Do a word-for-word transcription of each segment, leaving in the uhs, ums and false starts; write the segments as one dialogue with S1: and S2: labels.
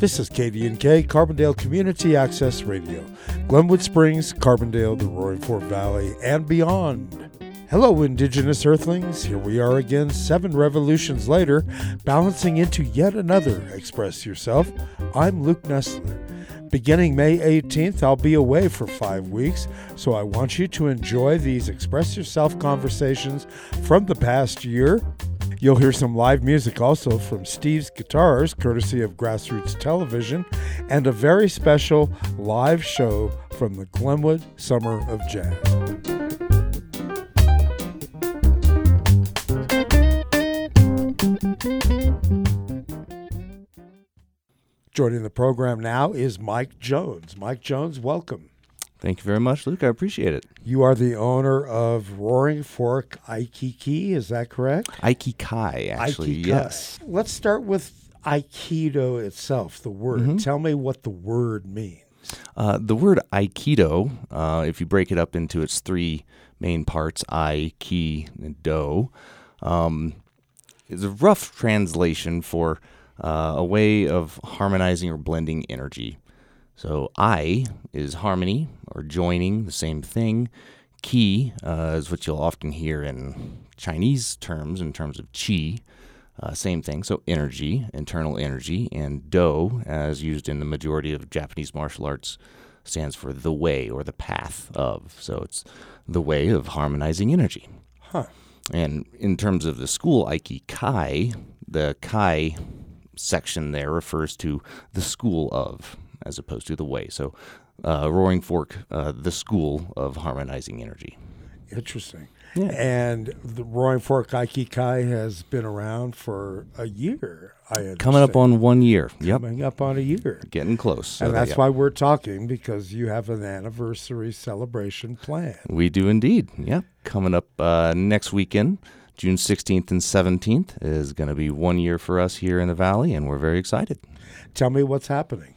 S1: This is K D N K, Carbondale Community Access Radio. Glenwood Springs, Carbondale, the Roaring Fork Valley, and beyond. Hello, Indigenous Earthlings. Here we are again, seven revolutions later, balancing into yet another Express Yourself. I'm Luke Nestler. Beginning May eighteenth, I'll be away for five weeks, so I want you to enjoy these Express Yourself conversations from the past year. You'll hear some live music also from Steve's Guitars, courtesy of Grassroots Television, and a very special live show from the Glenwood Summer of Jazz. Joining the program now is Mike Jones. Mike Jones, welcome.
S2: Thank you very much, Luke. I appreciate it.
S1: You are the owner of Roaring Fork Aikiki, is that correct?
S2: Aikikai, actually,
S1: Aikikai.
S2: Yes.
S1: Let's start with Aikido itself, the word.
S2: Mm-hmm.
S1: Tell me what the word means.
S2: Uh, the word Aikido, uh, if you break it up into its three main parts, Ai, Ki, and Do, um, is a rough translation for uh, a way of harmonizing or blending energy. So Ai is harmony or joining, the same thing. Ki uh, is what you'll often hear in Chinese terms, in terms of qi, uh, same thing. So energy, internal energy. And Do, as used in the majority of Japanese martial arts, stands for the way or the path of. So it's the way of harmonizing energy.
S1: Huh.
S2: And in terms of the school Aikikai, the Kai section there refers to the school of, as opposed to the way. So uh, Roaring Fork, uh, the school of harmonizing energy.
S1: Interesting.
S2: Yeah.
S1: And the Roaring Fork Aikikai has been around for a year, I understand.
S2: Coming up on one year. Yep.
S1: Coming up on a year.
S2: Getting close. So
S1: And that's
S2: yep.
S1: why we're talking, because you have an anniversary celebration planned.
S2: We do indeed. Yep. Coming up uh, next weekend, June sixteenth and seventeenth, is going to be one year for us here in the Valley, and we're very excited.
S1: Tell me what's happening.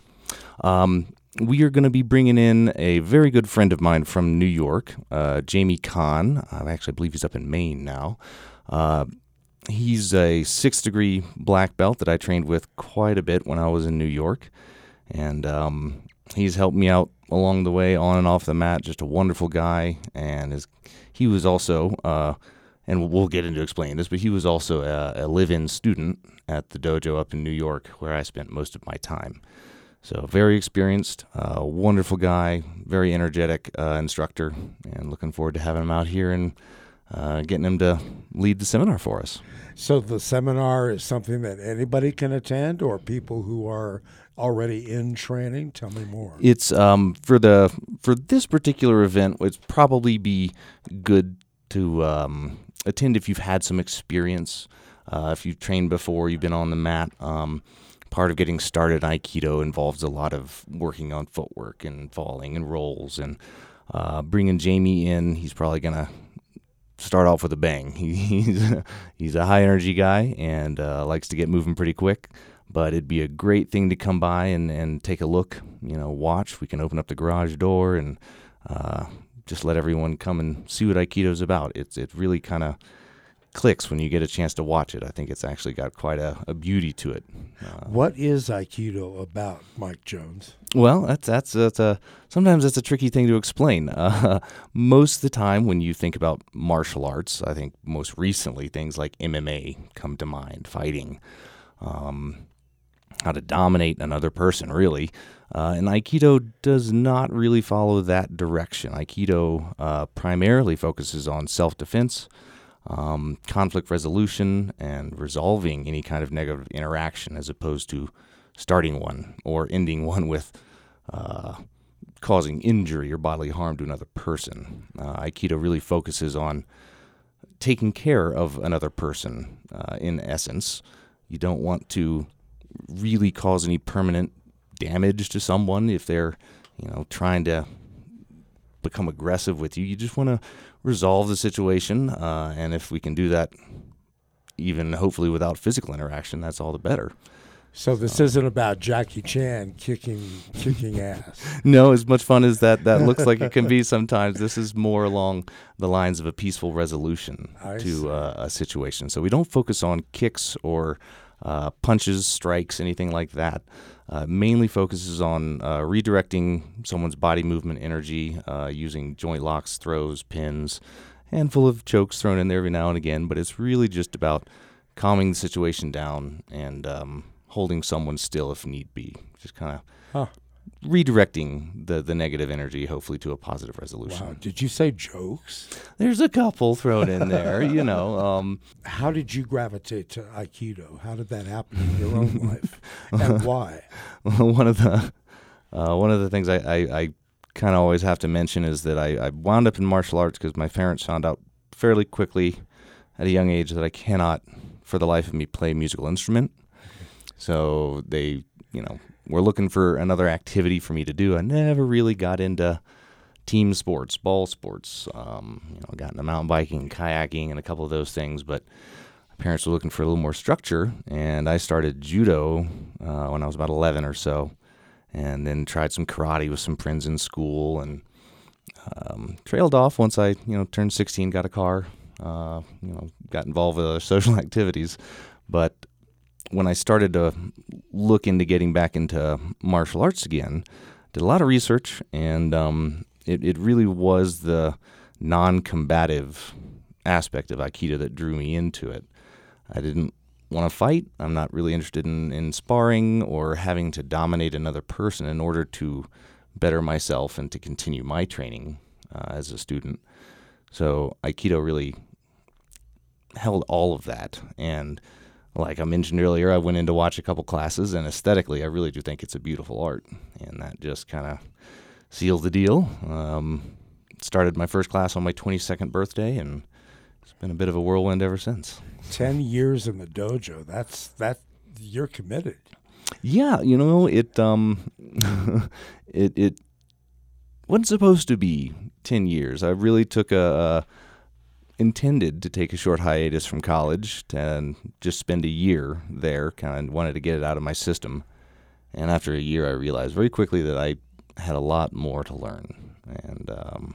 S2: Um, we are going to be bringing in a very good friend of mine from New York, uh, Jamie Kahn. I actually believe he's up in Maine now. Uh, he's a sixth degree black belt that I trained with quite a bit when I was in New York. And um, he's helped me out along the way, on and off the mat. Just a wonderful guy. And his, he was also, uh, and we'll get into explaining this, but he was also a, a live-in student at the dojo up in New York, where I spent most of my time. So very experienced, uh, wonderful guy, very energetic uh, instructor, and looking forward to having him out here and uh, getting him to lead the seminar for us.
S1: So the seminar is something that anybody can attend, or people who are already in training? Tell me more.
S2: It's um, for the for this particular event, it's probably be good to um, attend if you've had some experience, uh, if you've trained before, you've been on the mat. Um, Part of getting started in Aikido involves a lot of working on footwork and falling and rolls. And uh, bringing Jamie in, he's probably going to start off with a bang. He, he's, he's a high-energy guy and uh, likes to get moving pretty quick. But it'd be a great thing to come by and, and take a look, you know, watch. We can open up the garage door and uh, just let everyone come and see what Aikido's about. It's it really kind of clicks when you get a chance to watch it. I think it's actually got quite a, a beauty to it. Uh,
S1: what is Aikido about, Mike Jones?
S2: Well, that's that's, that's a sometimes that's a tricky thing to explain. Uh, most of the time, when you think about martial arts, I think most recently things like M M A come to mind, fighting, um, how to dominate another person, really. Uh, and Aikido does not really follow that direction. Aikido uh, primarily focuses on self-defense, Um, conflict resolution, and resolving any kind of negative interaction, as opposed to starting one or ending one with uh, causing injury or bodily harm to another person. Uh, Aikido really focuses on taking care of another person, uh, in essence. You don't want to really cause any permanent damage to someone if they're, you know, trying to become aggressive with you. You just want to resolve the situation, uh, and if we can do that even hopefully without physical interaction, that's all the better.
S1: So this so. isn't about Jackie Chan kicking kicking ass.
S2: No, as much fun as that that looks like it can be sometimes, this is more along the lines of a peaceful resolution I to uh, a situation. So we don't focus on kicks or uh, punches, strikes, anything like that. Uh, mainly focuses on uh, redirecting someone's body movement energy uh, using joint locks, throws, pins, handful of chokes thrown in there every now and again. But it's really just about calming the situation down and um, holding someone still if need be. Just kind of
S1: Huh.
S2: redirecting the, the negative energy, hopefully to a positive resolution.
S1: Wow. Did you say jokes?
S2: There's a couple thrown in there, you know. Um,
S1: How did you gravitate to Aikido? How did that happen in your own life, and why?
S2: one of the uh, one of the things I, I, I kind of always have to mention is that I, I wound up in martial arts because my parents found out fairly quickly at a young age that I cannot, for the life of me, play a musical instrument. So they, you know, were looking for another activity for me to do. I never really got into team sports, ball sports. Um, you know, got into mountain biking, kayaking, and a couple of those things. But my parents were looking for a little more structure, and I started judo uh, when I was about eleven or so, and then tried some karate with some friends in school, and um, trailed off once I, you know, turned sixteen, got a car, uh, you know, got involved with other social activities. But when I started to look into getting back into martial arts again, did a lot of research, and um, it, it really was the non-combative aspect of Aikido that drew me into it. I didn't want to fight. I'm not really interested in, in sparring or having to dominate another person in order to better myself and to continue my training uh, as a student. So Aikido really held all of that, and like I mentioned earlier, I went in to watch a couple classes, and aesthetically, I really do think it's a beautiful art, and that just kind of sealed the deal. Um, started my first class on my twenty-second birthday, and it's been a bit of a whirlwind ever since.
S1: Ten years in the dojo. That's that. You're committed.
S2: Yeah, you know it. Um, it it wasn't supposed to be ten years. I really took a. a intended to take a short hiatus from college and just spend a year there, kind of wanted to get it out of my system. And after a year, I realized very quickly that I had a lot more to learn, and um,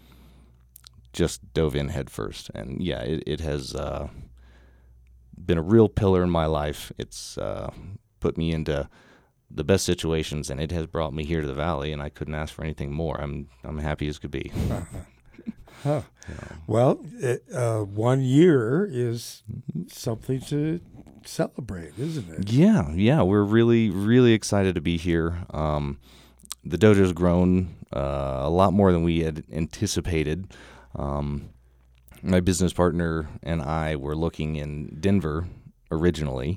S2: just dove in head first. And yeah, it, it has uh, been a real pillar in my life. It's uh, put me into the best situations, and it has brought me here to the Valley, and I couldn't ask for anything more. I'm I'm happy as could be.
S1: Uh-huh. Huh. Well, it, uh, one year is something to celebrate, isn't it?
S2: Yeah, yeah. We're really, really excited to be here. Um, the dojo's grown uh, a lot more than we had anticipated. Um, my business partner and I were looking in Denver originally,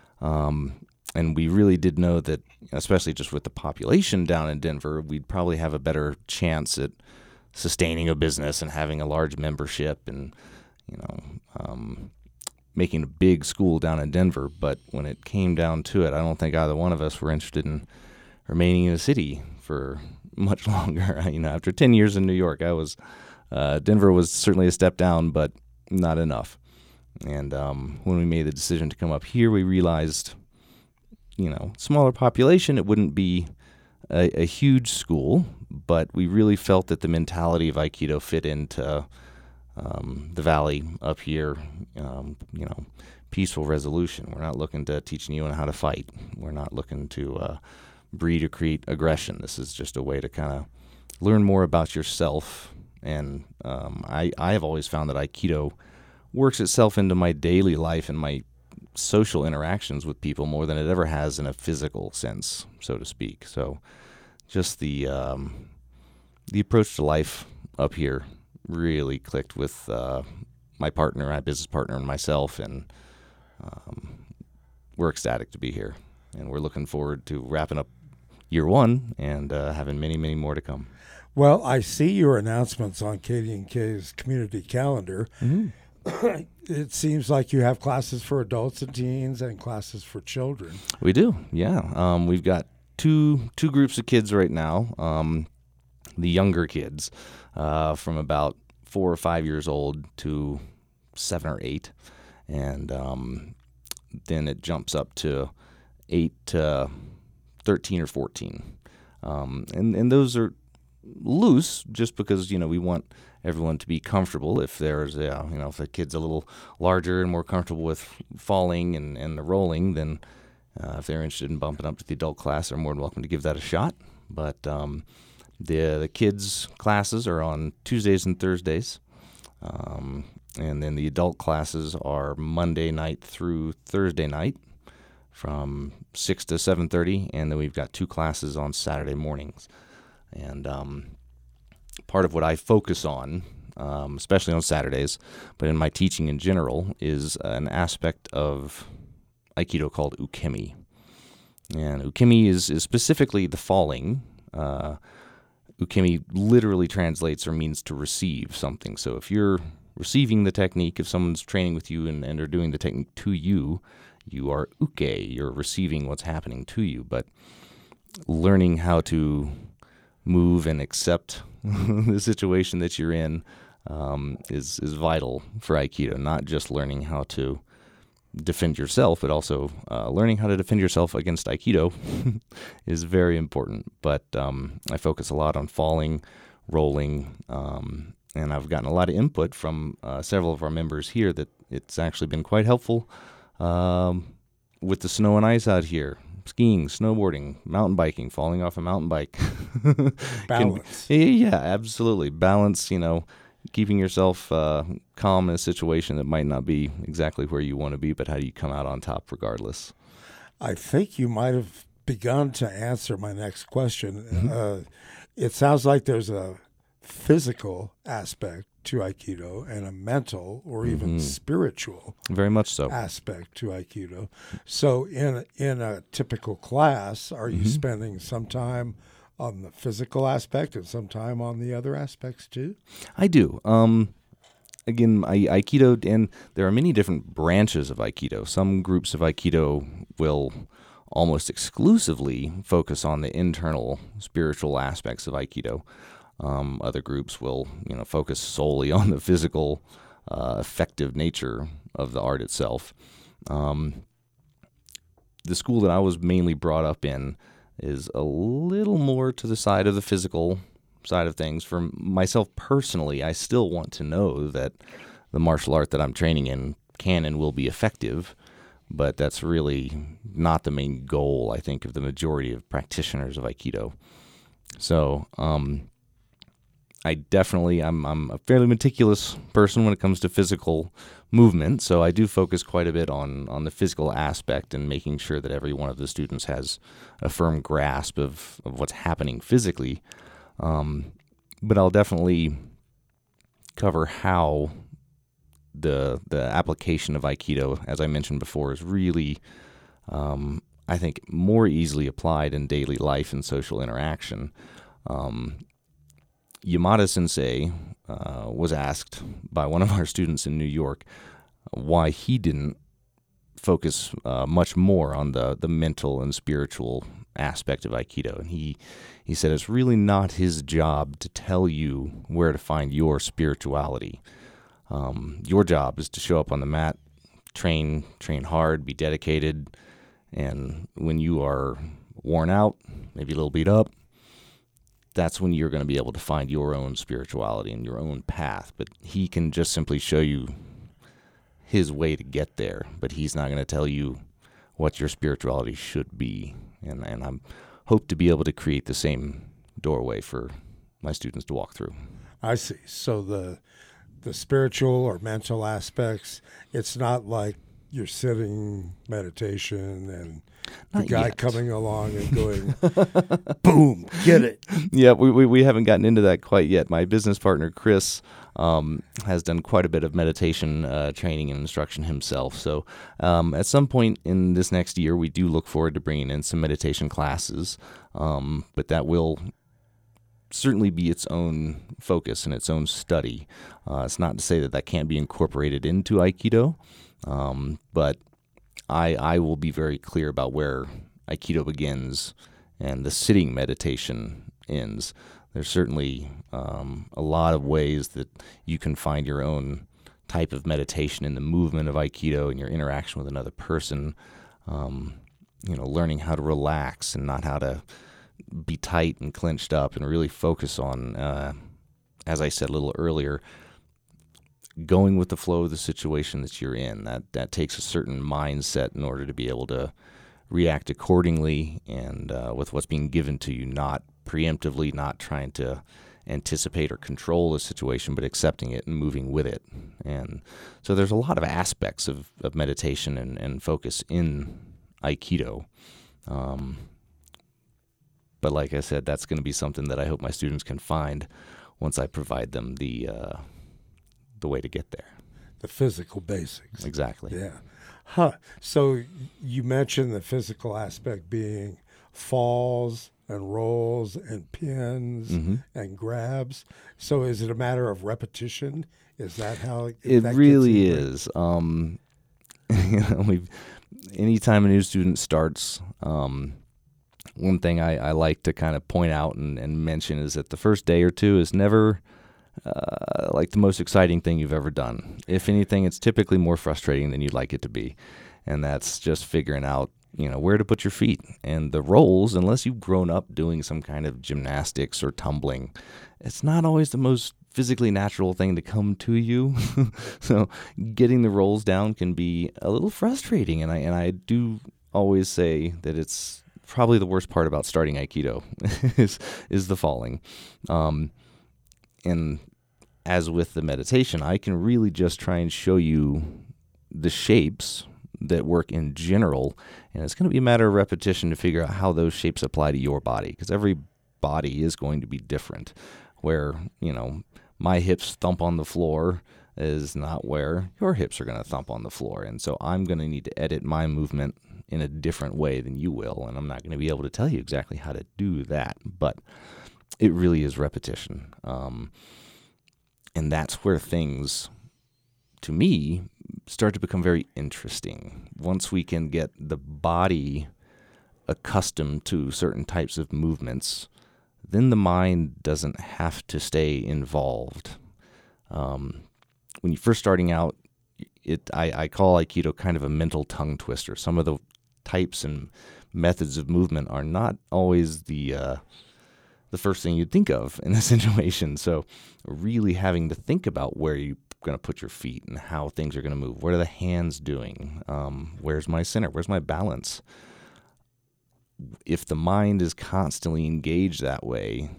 S2: um, and we really did know that, especially just with the population down in Denver, we'd probably have a better chance at sustaining a business and having a large membership and, you know, um, making a big school down in Denver. But when it came down to it, I don't think either one of us were interested in remaining in the city for much longer. You know, after ten years in New York, I was, uh, Denver was certainly a step down, but not enough. And um, when we made the decision to come up here, we realized, you know, smaller population, it wouldn't be A, a huge school, but we really felt that the mentality of Aikido fit into um, the Valley up here. Um, you know, peaceful resolution. We're not looking to teach anyone how to fight. We're not looking to uh, breed or create aggression. This is just a way to kind of learn more about yourself. And um, I, I have always found that Aikido works itself into my daily life and my social interactions with people more than it ever has in a physical sense, so to speak. So just the um, the approach to life up here really clicked with uh, my partner, my business partner, and myself, and um, we're ecstatic to be here. And we're looking forward to wrapping up year one and uh, having many, many more to come.
S1: Well, I see your announcements on K D and K's community calendar.
S2: Mm-hmm.
S1: It seems like you have classes for adults and teens and classes for children.
S2: We do, yeah. Um, we've got two two groups of kids right now. Um, the younger kids, uh, from about four or five years old to seven or eight, and um, then it jumps up to eight to thirteen or fourteen. Um, and and those are loose, just because, you know, we want everyone to be comfortable. If there's, uh, you know, if the kid's a little larger and more comfortable with falling and, and the rolling, then uh, if they're interested in bumping up to the adult class, they're more than welcome to give that a shot. But um, the the kids' classes are on Tuesdays and Thursdays. Um, and then the adult classes are Monday night through Thursday night from six to seven thirty, and then we've got two classes on Saturday mornings. And um, part of what I focus on, um, especially on Saturdays, but in my teaching in general, is an aspect of Aikido called ukemi. And ukemi is, is specifically the falling. Uh, ukemi literally translates or means to receive something. So if you're receiving the technique, if someone's training with you and, and are doing the technique to you, you are uke, you're receiving what's happening to you. But learning how to move and accept the situation that you're in um, is is vital for Aikido, not just learning how to defend yourself, but also uh, learning how to defend yourself against Aikido is very important. But um, I focus a lot on falling, rolling, um, and I've gotten a lot of input from uh, several of our members here that it's actually been quite helpful um, with the snow and ice out here. Skiing, snowboarding, mountain biking, falling off a mountain bike.
S1: Balance.
S2: Can, yeah, absolutely. Balance, you know, keeping yourself uh, calm in a situation that might not be exactly where you want to be, but how do you come out on top regardless?
S1: I think you might have begun to answer my next question.
S2: Mm-hmm.
S1: Uh, it sounds like there's a physical aspect to Aikido and a mental or even
S2: mm-hmm.
S1: spiritual
S2: very much so
S1: aspect to Aikido. So in a, in a typical class, are you
S2: mm-hmm.
S1: spending some time on the physical aspect and some time on the other aspects too?
S2: I do. Um, again, I, Aikido, and there are many different branches of Aikido. Some groups of Aikido will almost exclusively focus on the internal spiritual aspects of Aikido. Um, other groups will, you know, focus solely on the physical, uh, effective nature of the art itself. Um, the school that I was mainly brought up in is a little more to the side of the physical side of things. For myself personally, I still want to know that the martial art that I'm training in can and will be effective, but that's really not the main goal, I think, of the majority of practitioners of Aikido. So, um... I definitely, I'm I'm a fairly meticulous person when it comes to physical movement, so I do focus quite a bit on, on the physical aspect and making sure that every one of the students has a firm grasp of, of what's happening physically. Um, but I'll definitely cover how the the application of Aikido, as I mentioned before, is really, um, I think, more easily applied in daily life and social interaction. Um Yamada Sensei uh, was asked by one of our students in New York why he didn't focus uh, much more on the, the mental and spiritual aspect of Aikido. And he, he said it's really not his job to tell you where to find your spirituality. Um, your job is to show up on the mat, train, train hard, be dedicated, and when you are worn out, maybe a little beat up, that's when you're going to be able to find your own spirituality and your own path. But he can just simply show you his way to get there, but he's not going to tell you what your spirituality should be. And, and I hope to be able to create the same doorway for my students to walk through.
S1: I see. So the the spiritual or mental aspects, it's not like you're sitting meditation and the
S2: Not
S1: guy
S2: yet.
S1: coming along and going, boom, get it.
S2: Yeah, we, we we haven't gotten into that quite yet. My business partner, Chris, um, has done quite a bit of meditation uh, training and instruction himself. So um, at some point in this next year, we do look forward to bringing in some meditation classes, um, but that will certainly be its own focus and its own study. Uh, it's not to say that that can't be incorporated into Aikido, um, but I, I will be very clear about where Aikido begins and the sitting meditation ends. There's certainly um, a lot of ways that you can find your own type of meditation in the movement of Aikido and your interaction with another person. Um, you know, learning how to relax and not how to be tight and clenched up and really focus on, uh, as I said a little earlier, going with the flow of the situation that you're in. That that takes a certain mindset in order to be able to react accordingly and uh, with what's being given to you, not preemptively, not trying to anticipate or control the situation, but accepting it and moving with it. And so there's a lot of aspects of, of meditation and, and focus in Aikido. Um, but like I said, that's going to be something that I hope my students can find once I provide them the uh, the way to get there.
S1: The physical basics.
S2: Exactly.
S1: Yeah. Huh. So you mentioned the physical aspect being falls and rolls and pins
S2: Mm-hmm.
S1: and grabs. So is it a matter of repetition? Is that how it,
S2: It
S1: that
S2: really
S1: gets ingrained?
S2: is. Um, you know, we've, anytime a new student starts, um, one thing I, I like to kind of point out and, and mention is that the first day or two is never uh, like the most exciting thing you've ever done. If anything, it's typically more frustrating than you'd like it to be. And that's just figuring out, you know, where to put your feet. And the rolls, unless you've grown up doing some kind of gymnastics or tumbling, it's not always the most physically natural thing to come to you. So getting the rolls down can be a little frustrating. And I and I do always say that it's probably the worst part about starting Aikido is is the falling. Um, and as with the meditation, I can really just try and show you the shapes that work in general, and it's going to be a matter of repetition to figure out how those shapes apply to your body, because every body is going to be different. Where, you know, my hips thump on the floor is not where your hips are going to thump on the floor, and so I'm going to need to edit my movement in a different way than you will, and I'm not going to be able to tell you exactly how to do that, but it really is repetition. Um, and that's where things, to me, start to become very interesting. Once we can get the body accustomed to certain types of movements, then the mind doesn't have to stay involved. Um, when you're first starting out, it I, I call Aikido kind of a mental tongue twister. Some of the types and methods of movement are not always the uh, the first thing you'd think of in a situation. So really having to think about where you're going to put your feet and how things are going to move. What are the hands doing? Um, where's my center? Where's my balance? If the mind is constantly engaged that way,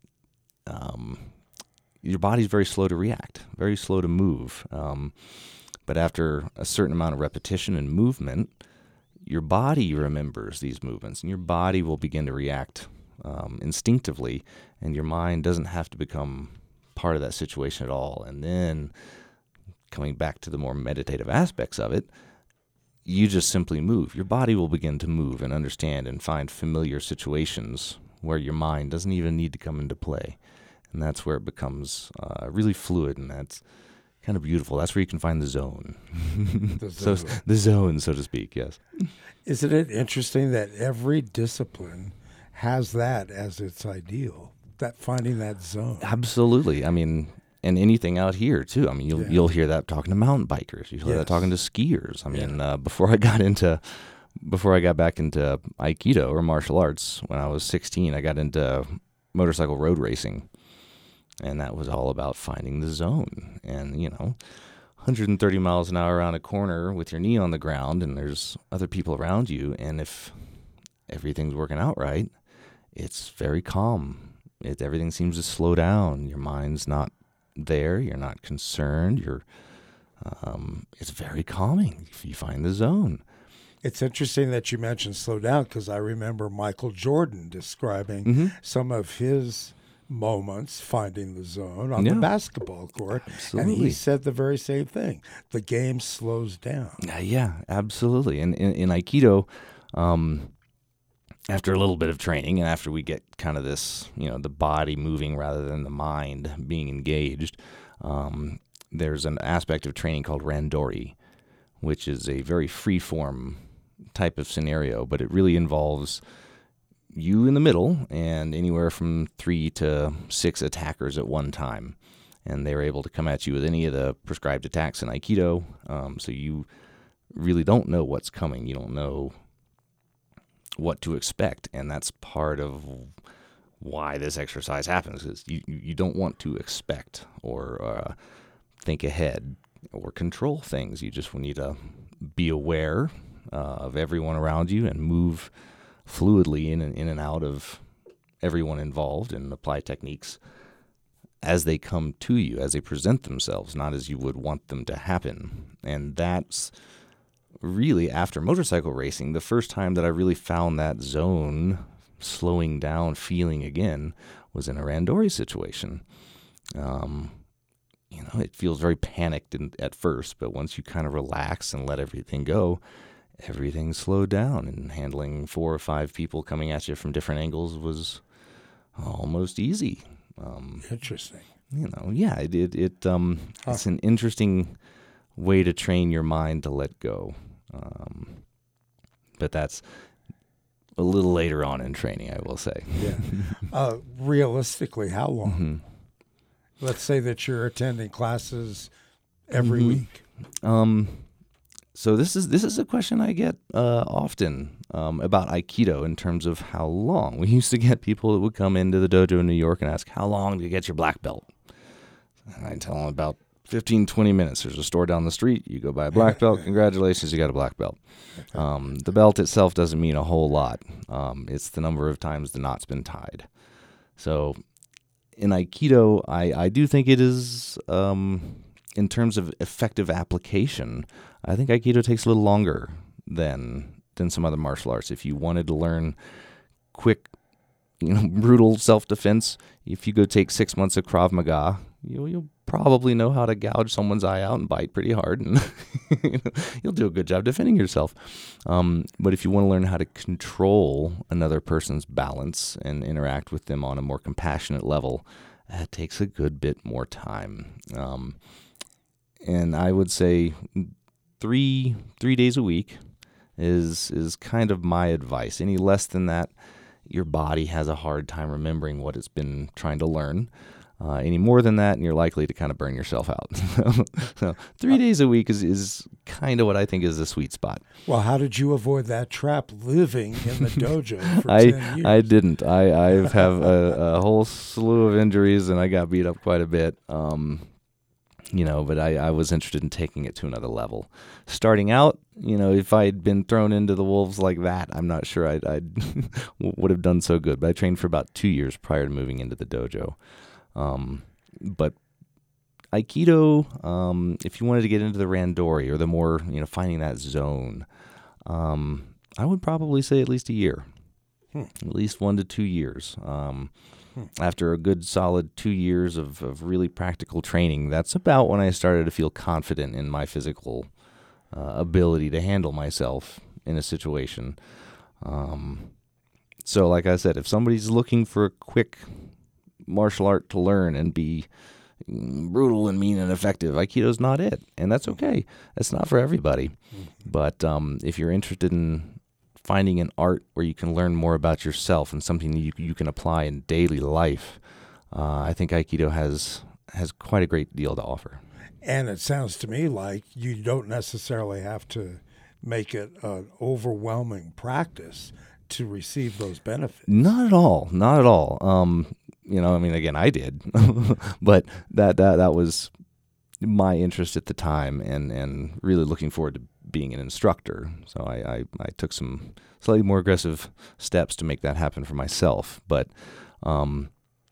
S2: um, your body's very slow to react, very slow to move. Um, but after a certain amount of repetition and movement, your body remembers these movements, and your body will begin to react um, instinctively, and your mind doesn't have to become part of that situation at all. And then coming back to the more meditative aspects of it, you just simply move. Your body will begin to move and understand and find familiar situations where your mind doesn't even need to come into play. And that's where it becomes uh, really fluid, and that's kind of beautiful. That's where you can find the zone.
S1: The
S2: so
S1: zone.
S2: the zone, so to speak, yes.
S1: Isn't it interesting that every discipline has that as its ideal, that finding that zone?
S2: Absolutely. I mean, and anything out here too. I mean, you'll
S1: Yeah.
S2: you'll hear that talking to mountain bikers. You'll hear
S1: Yes.
S2: that talking to skiers. I mean,
S1: Yeah.
S2: uh, before I got into before I got back into Aikido or martial arts, when I was sixteen, I got into motorcycle road racing, and that was all about finding the zone. And you know, one hundred thirty miles an hour around a corner with your knee on the ground, and there's other people around you, and if everything's working out right, it's very calm. It, everything seems to slow down. Your mind's not there. You're not concerned. You're. Um, it's very calming if you find the zone.
S1: It's interesting that you mentioned slow down, because I remember Michael Jordan describing
S2: Mm-hmm.
S1: some of his moments finding the zone on
S2: Yeah.
S1: the basketball court. And
S2: Absolutely.
S1: he said the very same thing. The game slows down.
S2: Uh, yeah, absolutely. And in, in Aikido, um, after a little bit of training and after we get kind of this, you know, the body moving rather than the mind being engaged, um, there's an aspect of training called randori, which is a very free-form type of scenario, but it really involves you in the middle and anywhere from three to six attackers at one time. And they're able to come at you with any of the prescribed attacks in Aikido, um, so you really don't know what's coming. You don't know what to expect, and that's part of why this exercise happens. 'Cause you, you don't want to expect or uh, think ahead or control things. You just need to be aware uh, of everyone around you and move fluidly in and in and out of everyone involved and apply techniques as they come to you, as they present themselves, not as you would want them to happen. And that's really, after motorcycle racing, the first time that I really found that zone slowing down feeling again was in a randori situation. Um, you know, it feels very panicked in, at first, but once you kind of relax and let everything go, everything slowed down, and handling four or five people coming at you from different angles was almost easy. Um,
S1: Interesting.
S2: You know, yeah, it, it, it um,
S1: huh.
S2: it's an interesting way to train your mind to let go. Um, but that's a little later on in training, I will say.
S1: Yeah. Uh, realistically, how long?
S2: Mm-hmm.
S1: Let's say that you're attending classes every
S2: Mm-hmm.
S1: week.
S2: Um, so this is this is a question I get uh, often um, about Aikido in terms of how long. We used to get people that would come into the dojo in New York and ask, how long do you get your black belt? And I tell them about fifteen, twenty minutes. There's a store down the street. You go buy a black belt. Congratulations, you got a black belt. Um, the belt itself doesn't mean a whole lot. Um, it's the number of times the knot's been tied. So in Aikido, I, I do think it is, um, in terms of effective application, I think Aikido takes a little longer than than some other martial arts. If you wanted to learn quick, you know, brutal self-defense, if you go take six months of Krav Maga, you'll, you'll probably know how to gouge someone's eye out and bite pretty hard, and you know, you'll do a good job defending yourself. Um, but if you want to learn how to control another person's balance and interact with them on a more compassionate level, that takes a good bit more time. Um, and I would say three three days a week is is kind of my advice. Any less than that, your body has a hard time remembering what it's been trying to learn. Uh, any more than that, and you're likely to kind of burn yourself out. So three days a week is, is kind of what I think is the sweet spot.
S1: Well, how did you avoid that trap living in the dojo for
S2: I,
S1: ten years?
S2: I didn't. I I have a, a whole slew of injuries, and I got beat up quite a bit. Um, you know, but I, I was interested in taking it to another level. Starting out, you know, if I had been thrown into the wolves like that, I'm not sure I'd, I'd would have done so good. But I trained for about two years prior to moving into the dojo. Um, but Aikido, um, if you wanted to get into the randori or the more, you know, finding that zone, um, I would probably say at least a year, hmm. at least one to two years. Um, hmm. After a good solid two years of, of really practical training, that's about when I started to feel confident in my physical uh, ability to handle myself in a situation. Um, so like I said, if somebody's looking for a quick martial art to learn and be brutal and mean and effective, Aikido's not it, and that's okay. That's not for everybody. Mm-hmm. But um, if you're interested in finding an art where you can learn more about yourself and something you you can apply in daily life, uh, I think Aikido has has quite a great deal to offer.
S1: And it sounds to me like you don't necessarily have to make it an overwhelming practice to receive those benefits.
S2: Not at all. Not at all. Um, You know, I mean, again, I did, but that, that that was my interest at the time, and, and really looking forward to being an instructor. So I, I, I took some slightly more aggressive steps to make that happen for myself. But um,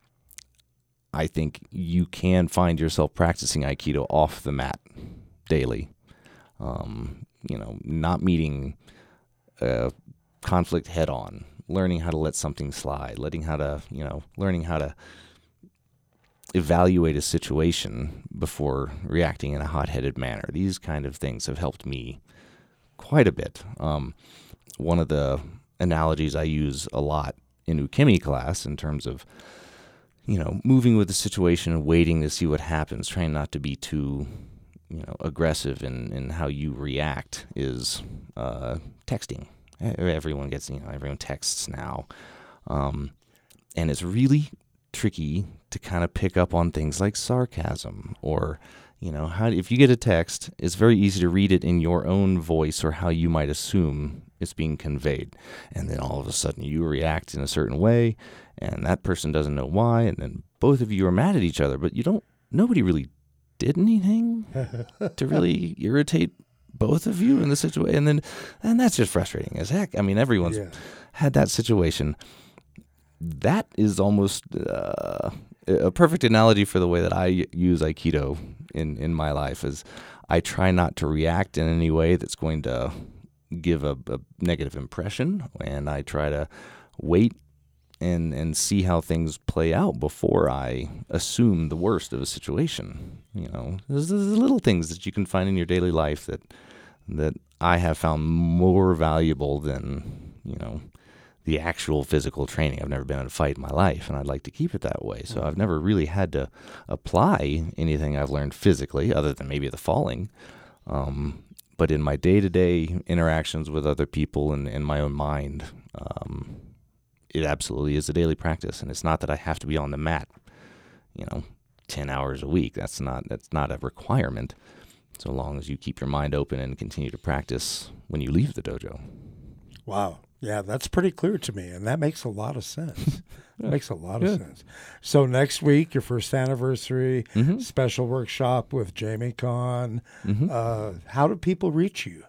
S2: I think you can find yourself practicing Aikido off the mat daily. Um, you know, not meeting uh, conflict head on. Learning how to let something slide, letting how to, you know, learning how to evaluate a situation before reacting in a hot-headed manner. These kind of things have helped me quite a bit. Um, one of the analogies I use a lot in Ukemi class in terms of, you know, moving with the situation and waiting to see what happens, trying not to be too, you know, aggressive in, in how you react is uh, texting. Everyone gets, you know, everyone texts now. Um, and it's really tricky to kind of pick up on things like sarcasm or, you know, how if you get a text, it's very easy to read it in your own voice or how you might assume it's being conveyed. And then all of a sudden you react in a certain way and that person doesn't know why, and then both of you are mad at each other, but you don't, nobody really did anything to really irritate both of you in the situation. And then, and that's just frustrating as heck. I mean, everyone's yeah. had that situation. That is almost uh, a perfect analogy for the way that I use Aikido in, in my life. Is I try not to react in any way that's going to give a, a negative impression, and I try to wait and and see how things play out before I assume the worst of a situation. You know, there's, there's little things that you can find in your daily life that that I have found more valuable than, you know, the actual physical training. I've never been in a fight in my life, and I'd like to keep it that way. So I've never really had to apply anything I've learned physically, other than maybe the falling. Um, but in my day-to-day interactions with other people and in my own mind, um, it absolutely is a daily practice. And it's not that I have to be on the mat, you know, ten hours a week. That's not that's not a requirement, so long as you keep your mind open and continue to practice when you leave the dojo.
S1: Wow. Yeah, that's pretty clear to me, and that makes a lot of sense. It makes a lot of yeah. sense. So next week, your first anniversary, mm-hmm. special workshop with Jamie Kahn. Mm-hmm. Uh, how do people reach you?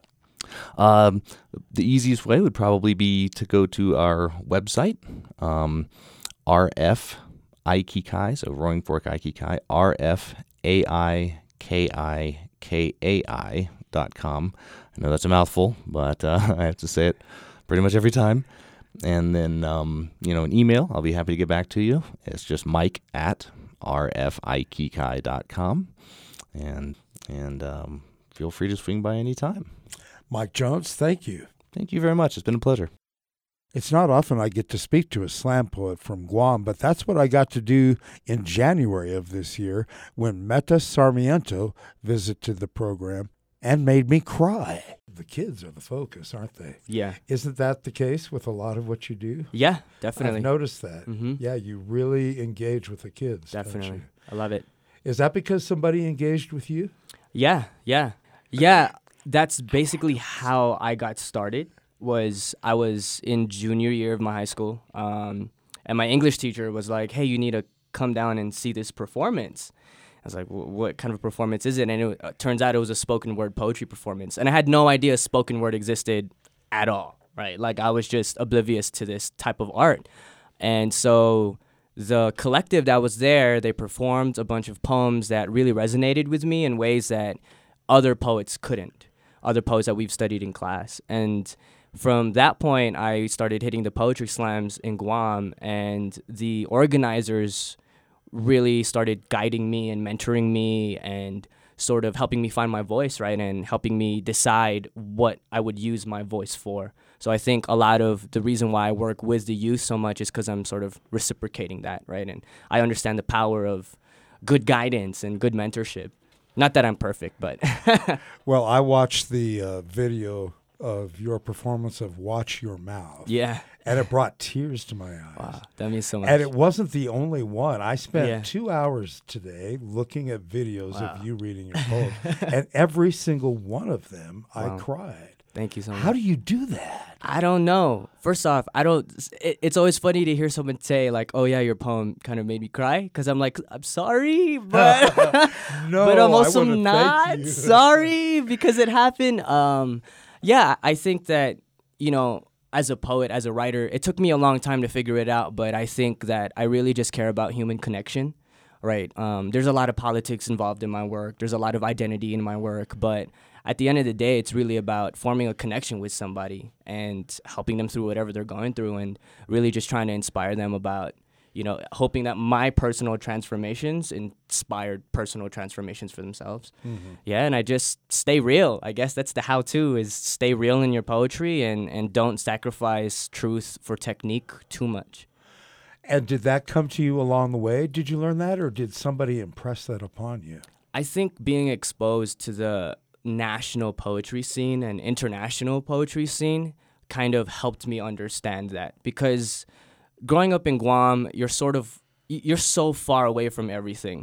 S2: Um, the easiest way would probably be to go to our website, um, R F Aikikai, so Roaring Fork Aikikai, R F A I K I K A I dot com. I know that's a mouthful, but uh, I have to say it pretty much every time. And then, um, you know, an email, I'll be happy to get back to you. It's just Mike at R F Aikikai dot com. And, and um, feel free to swing by anytime.
S1: Mike Jones, thank you.
S2: Thank you very much. It's been a pleasure.
S1: It's not often I get to speak to a slam poet from Guam, but that's what I got to do in January of this year when Meta Sarmiento visited the program and made me cry. The kids are the focus, aren't they?
S3: Yeah.
S1: Isn't that the case with a lot of what you do?
S3: Yeah, definitely.
S1: I've noticed that.
S3: Mm-hmm.
S1: Yeah, you really engage with the kids.
S3: Definitely. I love it.
S1: Is that because somebody engaged with you?
S3: Yeah, yeah. Yeah, that's basically how I got started. Was I was in junior year of my high school, um, and my English teacher was like, hey, you need to come down and see this performance. I was like, what kind of performance is it? And it uh, turns out it was a spoken word poetry performance. And I had no idea spoken word existed at all, right? Like, I was just oblivious to this type of art. And so the collective that was there, they performed a bunch of poems that really resonated with me in ways that other poets couldn't, other poets that we've studied in class. And from that point, I started hitting the poetry slams in Guam, and the organizers really started guiding me and mentoring me and sort of helping me find my voice, right, and helping me decide what I would use my voice for. So I think a lot of the reason why I work with the youth so much is because I'm sort of reciprocating that, right, and I understand the power of good guidance and good mentorship. Not that I'm perfect, but...
S1: Well, I watched the uh, video of your performance of Watch Your Mouth.
S3: Yeah.
S1: And it brought tears to my eyes.
S3: Wow, that means so much.
S1: And it wasn't the only one. I spent
S3: yeah.
S1: two hours today looking at videos
S3: wow.
S1: of you reading your poems. And every single one of them, wow. I cried.
S3: Thank you so much.
S1: How do you do that?
S3: I don't know. First off, I don't. It, it's always funny to hear someone say like, "Oh yeah, your poem kind of made me cry," because I'm like, "I'm sorry, but
S1: no,
S3: but I'm also
S1: I
S3: not sorry because it happened." Um, yeah, I think that you know, as a poet, as a writer, it took me a long time to figure it out, but I think that I really just care about human connection, right? Um, there's a lot of politics involved in my work. There's a lot of identity in my work, but at the end of the day, it's really about forming a connection with somebody and helping them through whatever they're going through and really just trying to inspire them about, you know, hoping that my personal transformations inspired personal transformations for themselves. Mm-hmm. Yeah, and I just stay real. I guess that's the how-to is stay real in your poetry and, and don't sacrifice truth for technique too much.
S1: And did that come to you along the way? Did you learn that, or did somebody impress that upon you?
S3: I think being exposed to the national poetry scene and international poetry scene kind of helped me understand that, because growing up in Guam, you're sort of, you're so far away from everything,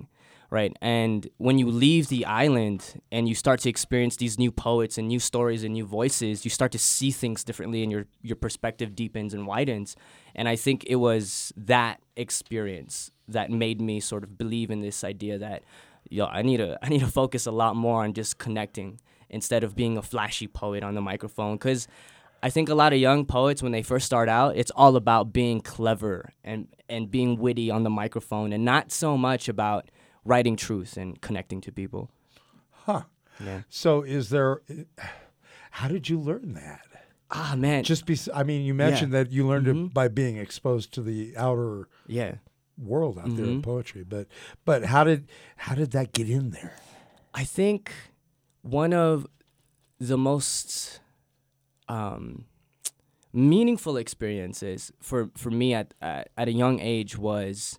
S3: right? And when you leave the island and you start to experience these new poets and new stories and new voices, you start to see things differently, and your your perspective deepens and widens. And I think it was that experience that made me sort of believe in this idea that, yo, I need to I need to focus a lot more on just connecting instead of being a flashy poet on the microphone. Because I think a lot of young poets, when they first start out, it's all about being clever and, and being witty on the microphone, and not so much about writing truth and connecting to people.
S1: Huh.
S3: Yeah.
S1: So is there, how did you learn that?
S3: Ah, man.
S1: Just be, I mean, you mentioned
S3: Yeah.
S1: that you learned
S3: Mhm.
S1: it by being exposed to the outer
S3: Yeah.
S1: world out there in
S3: Mhm.
S1: poetry, but but how did how did that get in there?
S3: I think one of the most um, meaningful experiences for, for me at, at at a young age was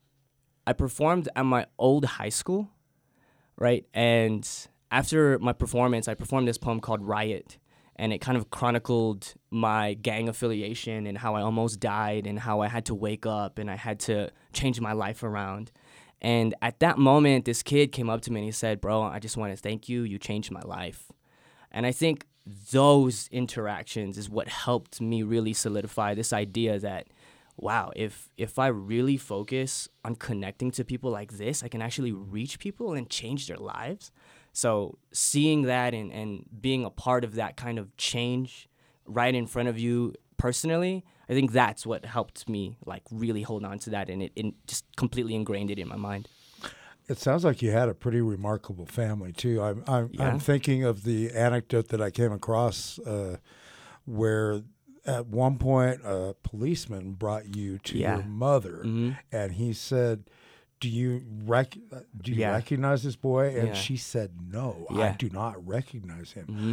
S3: I performed at my old high school, right? And after my performance, I performed this poem called Riot, and it kind of chronicled my gang affiliation and how I almost died and how I had to wake up and I had to change my life around. And at that moment, this kid came up to me and he said, "Bro, I just want to thank you. You changed my life." And I think those interactions is what helped me really solidify this idea that, wow, if if I really focus on connecting to people like this, I can actually reach people and change their lives. So seeing that and, and being a part of that kind of change right in front of you personally, I think that's what helped me like really hold on to that, and it, it just completely ingrained it in my mind.
S1: It sounds like you had a pretty remarkable family too. I'm I'm,
S3: Yeah.
S1: I'm thinking of the anecdote that I came across uh, where at one point a policeman brought you to
S3: Yeah.
S1: your mother,
S3: hmm
S1: and he said, "Do you rec- do you
S3: Yeah.
S1: recognize this boy?" And
S3: Yeah.
S1: she said, "No, I
S3: Yeah.
S1: do not recognize him."
S3: hmm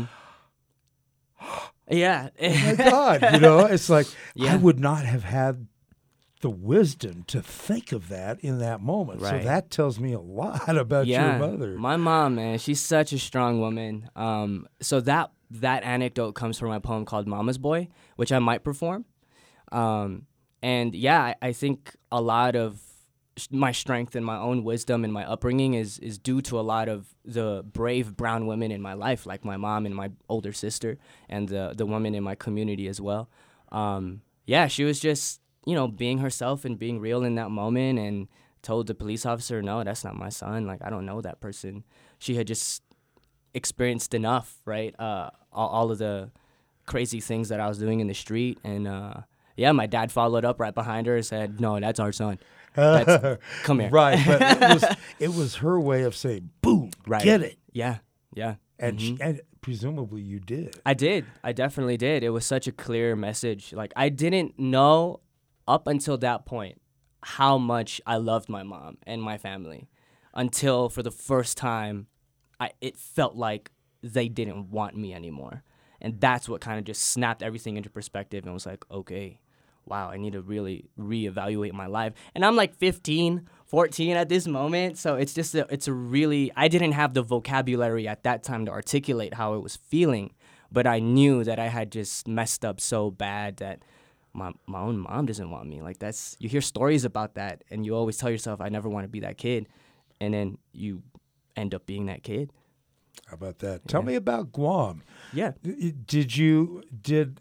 S3: Yeah.
S1: Oh my God! You know, it's like I
S3: Yeah.
S1: would not have had the wisdom to think of that in that moment. So
S3: Right.
S1: that tells me a lot about
S3: yeah.
S1: your mother.
S3: My mom, man, she's such a strong woman. Um, so that that anecdote comes from my poem called Mama's Boy, which I might perform. Um, and yeah, I, I think a lot of sh- my strength and my own wisdom and my upbringing is is due to a lot of the brave brown women in my life, like my mom and my older sister, and the the women in my community as well. Um, yeah, she was just, you know, being herself and being real in that moment, and told the police officer, "No, that's not my son. Like, I don't know that person." She had just experienced enough, right? Uh, all, all of the crazy things that I was doing in the street, and uh, yeah, my dad followed up right behind her and said, "No, that's our son. That's, come here."
S1: Right, but it was it was her way of saying, "Boom,
S3: Right.
S1: get it,"
S3: Yeah, yeah.
S1: and,
S3: Mhm.
S1: she, and presumably you did.
S3: I did. I definitely did. It was such a clear message. Like, I didn't know up until that point how much I loved my mom and my family, until for the first time, I it felt like they didn't want me anymore. And that's what kind of just snapped everything into perspective and was like, okay, wow, I need to really reevaluate my life. And I'm like fifteen, fourteen at this moment, so it's just a, it's a really, I didn't have the vocabulary at that time to articulate how it was feeling, but I knew that I had just messed up so bad that my my own mom doesn't want me. Like, that's, you hear stories about that, and you always tell yourself, I never want to be that kid, and then you end up being that kid.
S1: How about that? Tell
S3: Yeah.
S1: me about Guam.
S3: Yeah.
S1: Did you did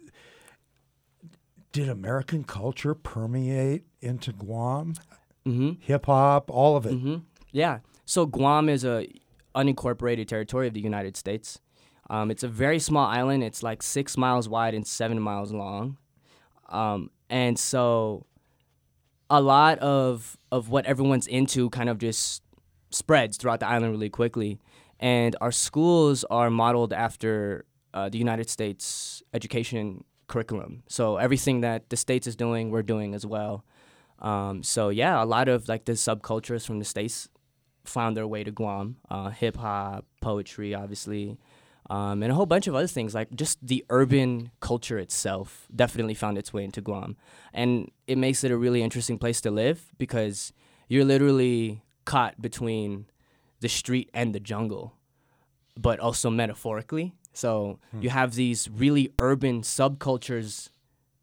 S1: did American culture permeate into Guam?
S3: Mm-hmm.
S1: Hip hop, all of it.
S3: hmm Yeah. So Guam is a unincorporated territory of the United States. Um, it's a very small island. It's like six miles wide and seven miles long. Um, and so a lot of of what everyone's into kind of just spreads throughout the island really quickly. And our schools are modeled after uh, the United States education curriculum. So everything that the States is doing, we're doing as well. Um, so yeah, a lot of like the subcultures from the States found their way to Guam. Uh, hip hop, poetry, obviously, um, and a whole bunch of other things. Like just the urban culture itself definitely found its way into Guam, and it makes it a really interesting place to live because you're literally caught between the street and the jungle, but also metaphorically. So
S1: Hmm.
S3: you have these really urban subcultures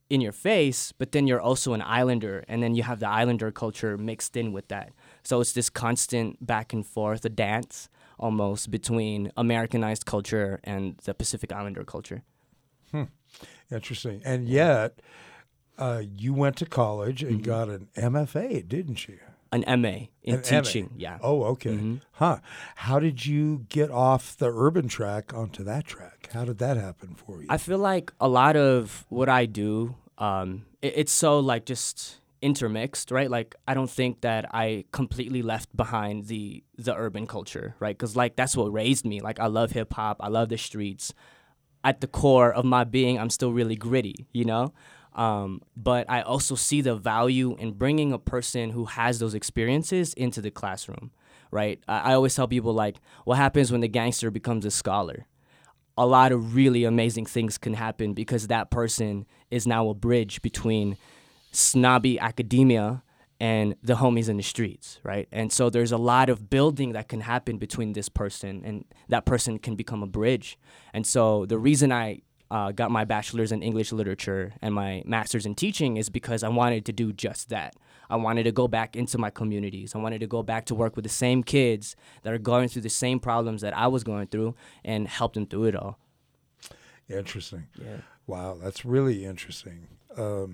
S3: in your face, but then you're also an islander, and then you have the islander culture mixed in with that. So it's this constant back and forth, a dance almost between Americanized culture and the Pacific Islander culture.
S1: Hmm. Interesting. And yet, uh, you went to college and
S3: Mm-hmm.
S1: got an M F A, didn't you?
S3: An M A in
S1: An M A.
S3: teaching, yeah.
S1: Oh, okay.
S3: Mm-hmm.
S1: Huh. How did you get off the urban track onto that track? How did that happen for you?
S3: I feel like a lot of what I do, um, it, it's so like just intermixed, right? Like I don't think that I completely left behind the the urban culture, right? Because like that's what raised me. Like I love hip hop, I love the streets. At the core of my being, I'm still really gritty, you know. Um, but I also see the value in bringing a person who has those experiences into the classroom, right? I, I always tell people like, what happens when the gangster becomes a scholar? A lot of really amazing things can happen because that person is now a bridge between snobby academia and the homies in the streets, right? And so there's a lot of building that can happen between this person, and that person can become a bridge. And so the reason I uh, got my bachelor's in English literature and my master's in teaching is because I wanted to do just that. I wanted to go back into my communities. I wanted to go back to work with the same kids that are going through the same problems that I was going through and help them through it all.
S1: Interesting.
S3: Yeah.
S1: Wow, that's really interesting. Um,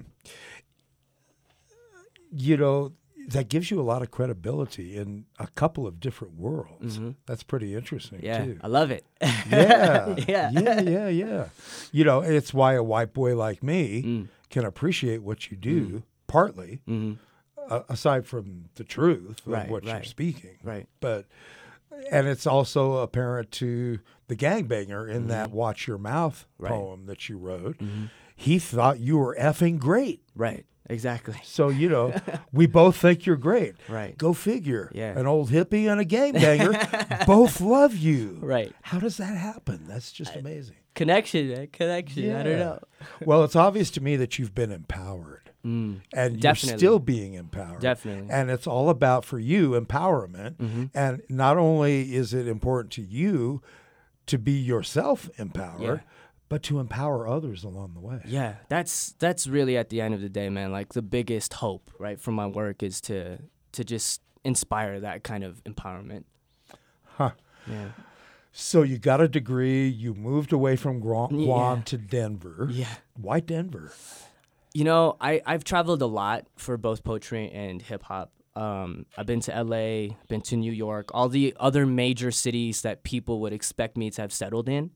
S1: you know, that gives you a lot of credibility in a couple of different worlds.
S3: Mm-hmm.
S1: That's pretty interesting,
S3: Yeah,
S1: too.
S3: I love it.
S1: Yeah,
S3: Yeah.
S1: yeah, yeah, yeah. You know, it's why a white boy like me
S3: Mm.
S1: can appreciate what you do, partly,
S3: Mm-hmm.
S1: uh, aside from the truth of
S3: Right,
S1: what you're
S3: right.
S1: speaking.
S3: Right.
S1: But, and it's also apparent to the gangbanger in that Watch Your Mouth
S3: Right.
S1: poem that you wrote.
S3: Mm-hmm.
S1: He thought you were effing great.
S3: Right. Exactly.
S1: So, you know, we both think you're great.
S3: Right.
S1: Go figure.
S3: Yeah.
S1: An old hippie and a gangbanger both love you.
S3: Right.
S1: How does that happen? That's just amazing.
S3: Connection, man. Connection. I don't
S1: Yeah.
S3: know.
S1: Well, it's obvious to me that you've been empowered.
S3: Mm.
S1: And
S3: Definitely.
S1: you're still being empowered.
S3: Definitely.
S1: And it's all about, for you, empowerment.
S3: Mm-hmm.
S1: And not only is it important to you to be yourself empowered,
S3: Yeah.
S1: but to empower others along the way.
S3: Yeah, that's that's really at the end of the day, man. Like the biggest hope, right, from my work is to to just inspire that kind of empowerment.
S1: Huh.
S3: Yeah.
S1: So you got a degree, you moved away from Guam,
S3: Yeah.
S1: Guam to Denver.
S3: Yeah.
S1: Why Denver?
S3: You know, I, I've traveled a lot for both poetry and hip hop. Um, I've been to L A, been to New York, all the other major cities that people would expect me to have settled in.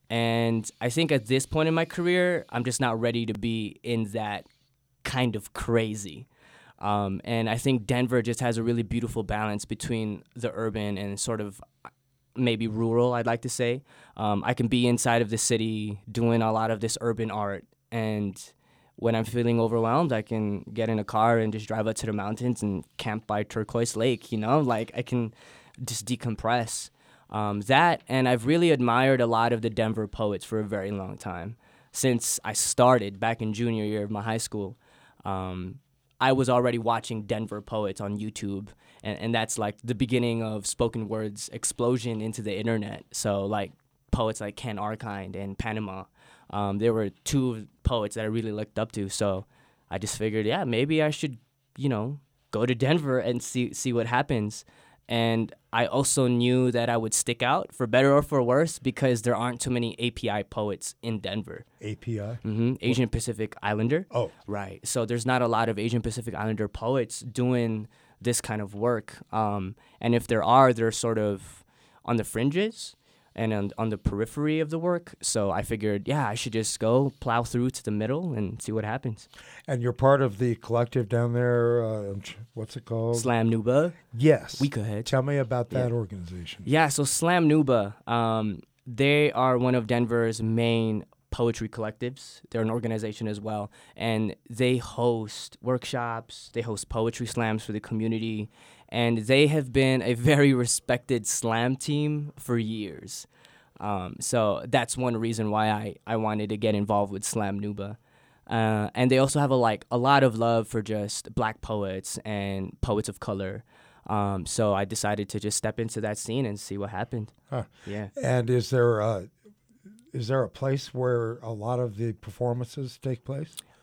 S3: And I think at this point in my career, I'm just not ready to be in that kind of crazy. Um, and I think Denver just has a really beautiful balance between the urban and sort of maybe rural, I'd like to say. Um, I can be inside of the city doing a lot of this urban art, and when I'm feeling overwhelmed, I can get in a car and just drive up to the mountains and camp by Turquoise Lake, you know? Like, I can just decompress. Um, that, and I've really admired a lot of the Denver poets for a very long time. Since I started back in junior year of my high school, um, I was already watching Denver poets on YouTube, and, and that's like the beginning of spoken word's explosion into the internet. So like poets like Ken Arkind and Panama, um, there were two poets that I really looked up to. So I just figured, yeah, maybe I should, you know, go to Denver and see see what happens. And I also knew that I would stick out, for better or for worse, because there aren't too many A P I poets in Denver.
S1: A P I?
S3: hmm Asian Pacific Islander.
S1: Oh.
S3: Right. So there's not a lot of Asian Pacific Islander poets doing this kind of work. Um, and if there are, they're sort of on the fringes and on, on the periphery of the work. So I figured, yeah, I should just go plow through to the middle and see what happens.
S1: And you're part of the collective down there. Uh, what's it called?
S3: Slam Nuba.
S1: Yes.
S3: We could.
S1: Tell me about that
S3: Yeah.
S1: organization.
S3: Yeah, so Slam Nuba, um, they are one of Denver's main poetry collectives. They're an organization as well. And they host workshops, they host poetry slams for the community, and they have been a very respected slam team for years. Um, so that's one reason why I, I wanted to get involved with Slam Nuba. Uh, and they also have a, like a lot of love for just black poets and poets of color. Um, so I decided to just step into that scene and see what happened.
S1: Huh.
S3: Yeah.
S1: And is there a, is there a place where a lot of the performances take place?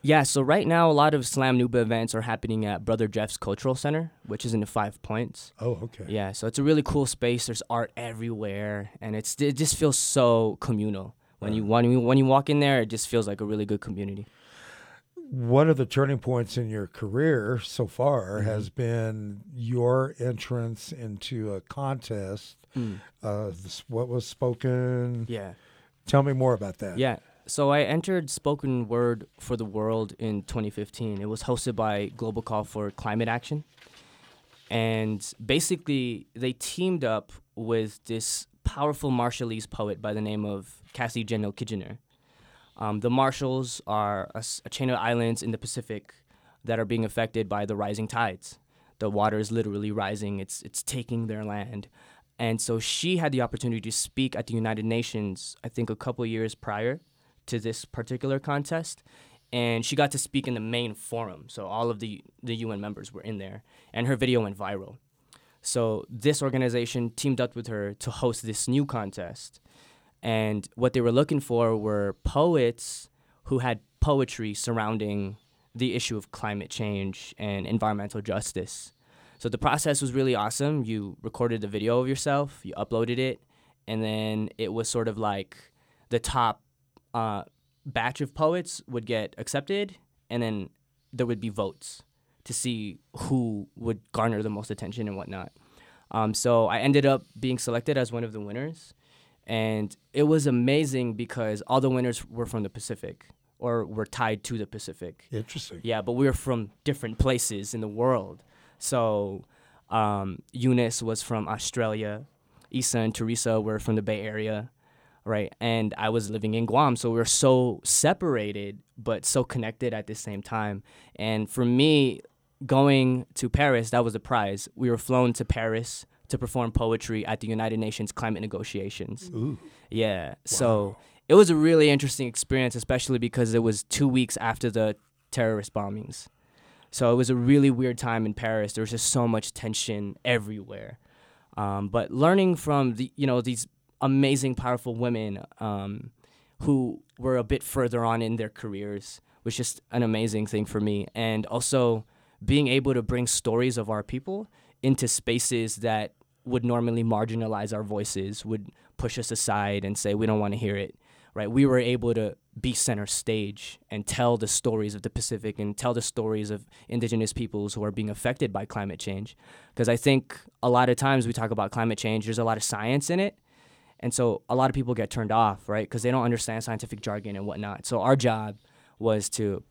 S3: Yeah, so right now a lot of Slam Nuba events are happening at Brother Jeff's Cultural Center, which is in the Five Points.
S1: Oh, okay.
S3: Yeah, so it's a really cool space. There's art everywhere, and it's it just feels so communal. When you when you when you walk in there, it just feels like a really good community.
S1: One of the turning points in your career so far
S3: Mm-hmm.
S1: has been your entrance into a contest.
S3: Mm.
S1: Uh, this, what was spoken?
S3: Yeah.
S1: Tell me more about that.
S3: Yeah. So I entered Spoken Word for the World in twenty fifteen. It was hosted by Global Call for Climate Action. And basically, they teamed up with this powerful Marshallese poet by the name of Cassie Jennell Kitchener. Um, the Marshalls are a, s- a chain of islands in the Pacific that are being affected by the rising tides. The water is literally rising. It's it's taking their land. And so she had the opportunity to speak at the United Nations, I think a couple years prior to this particular contest. And she got to speak in the main forum. So all of the, the U N members were in there. And her video went viral. So this organization teamed up with her to host this new contest. And what they were looking for were poets who had poetry surrounding the issue of climate change and environmental justice. So the process was really awesome. You recorded the video of yourself, you uploaded it, and then it was sort of like the top uh, batch of poets would get accepted, and then there would be votes to see who would garner the most attention and whatnot. Um, so I ended up being selected as one of the winners, and it was amazing because all the winners were from the Pacific or were tied to the Pacific.
S1: Interesting.
S3: Yeah, but we were from different places in the world. So um, Eunice was from Australia. Issa and Teresa were from the Bay Area, right? And I was living in Guam. So we were so separated, but so connected at the same time. And for me, going to Paris, that was the prize. We were flown to Paris to perform poetry at the United Nations climate negotiations.
S1: Ooh.
S3: Yeah. So it was a really interesting experience, especially because it was two weeks after the terrorist bombings. So it was a really weird time in Paris. There was just so much tension everywhere. Um, but learning from the, you know, these amazing, powerful women um, who were a bit further on in their careers was just an amazing thing for me. And also being able to bring stories of our people into spaces that would normally marginalize our voices, would push us aside and say, we don't want to hear it, right? We were able to be center stage and tell the stories of the Pacific and tell the stories of indigenous peoples who are being affected by climate change. Because I think a lot of times we talk about climate change, there's a lot of science in it. And so a lot of people get turned off, right? Because they don't understand scientific jargon and whatnot. So our job was to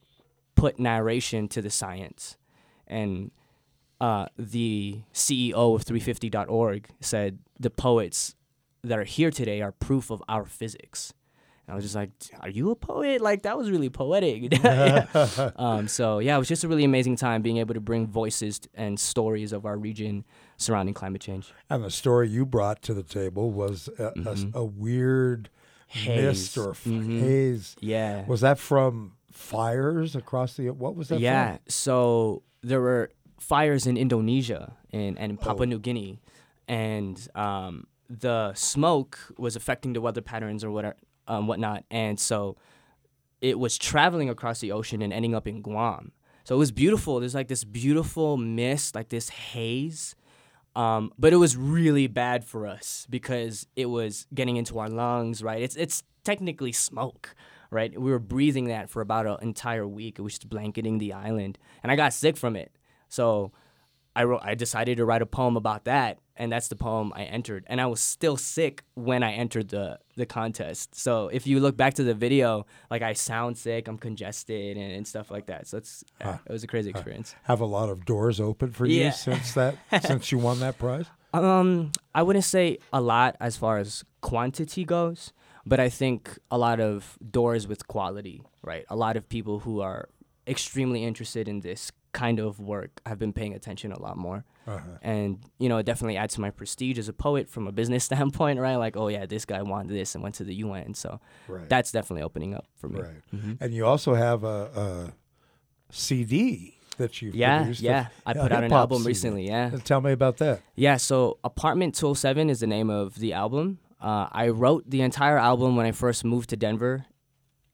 S3: put narration to the science. And uh, the C E O of three fifty dot org said the poets that are here today are proof of our physics. And I was just like, are you a poet? Like, that was really poetic. Yeah. um, so, yeah, it was just a really amazing time being able to bring voices and stories of our region surrounding climate change.
S1: And the story you brought to the table was a,
S3: Mhm.
S1: a, a weird
S3: Haze.
S1: mist or f-
S3: Mhm.
S1: haze.
S3: Yeah.
S1: Was that from fires across the? What was that?
S3: Yeah.
S1: From?
S3: So there were fires in Indonesia and, and in Papua
S1: Oh.
S3: New Guinea. And um, the smoke was affecting the weather patterns or whatever. Um, whatnot, and so it was traveling across the ocean and ending up in Guam. So it was beautiful. There's like this beautiful mist, like this haze, um, but it was really bad for us because it was getting into our lungs. Right? It's it's technically smoke, right? We were breathing that for about an entire week. It was just blanketing the island, and I got sick from it. So I wrote. I decided to write a poem about that. And that's the poem I entered. And I was still sick when I entered the, the contest. So if you look back to the video, like I sound sick, I'm congested and, and stuff like that. So it's yeah,
S1: Huh.
S3: it was a crazy experience.
S1: Have a lot of doors open for
S3: Yeah.
S1: you since that since you won that prize.
S3: Um, I wouldn't say a lot as far as quantity goes, but I think a lot of doors with quality, right? A lot of people who are extremely interested in this kind of work have been paying attention a lot more.
S1: Uh-huh.
S3: And, you know, it definitely adds to my prestige as a poet from a business standpoint, right? Like, oh, yeah, this guy wanted this and went to the U N. So
S1: Right.
S3: that's definitely opening up for me.
S1: Right.
S3: Mhm.
S1: And you also have a, a C D that you've
S3: Yeah,
S1: produced.
S3: yeah. I
S1: Yeah,
S3: put out an
S1: hip-hop
S3: album
S1: C D.
S3: recently, yeah.
S1: Tell me about that.
S3: Yeah, so Apartment two oh seven is the name of the album. Uh, I wrote the entire album when I first moved to Denver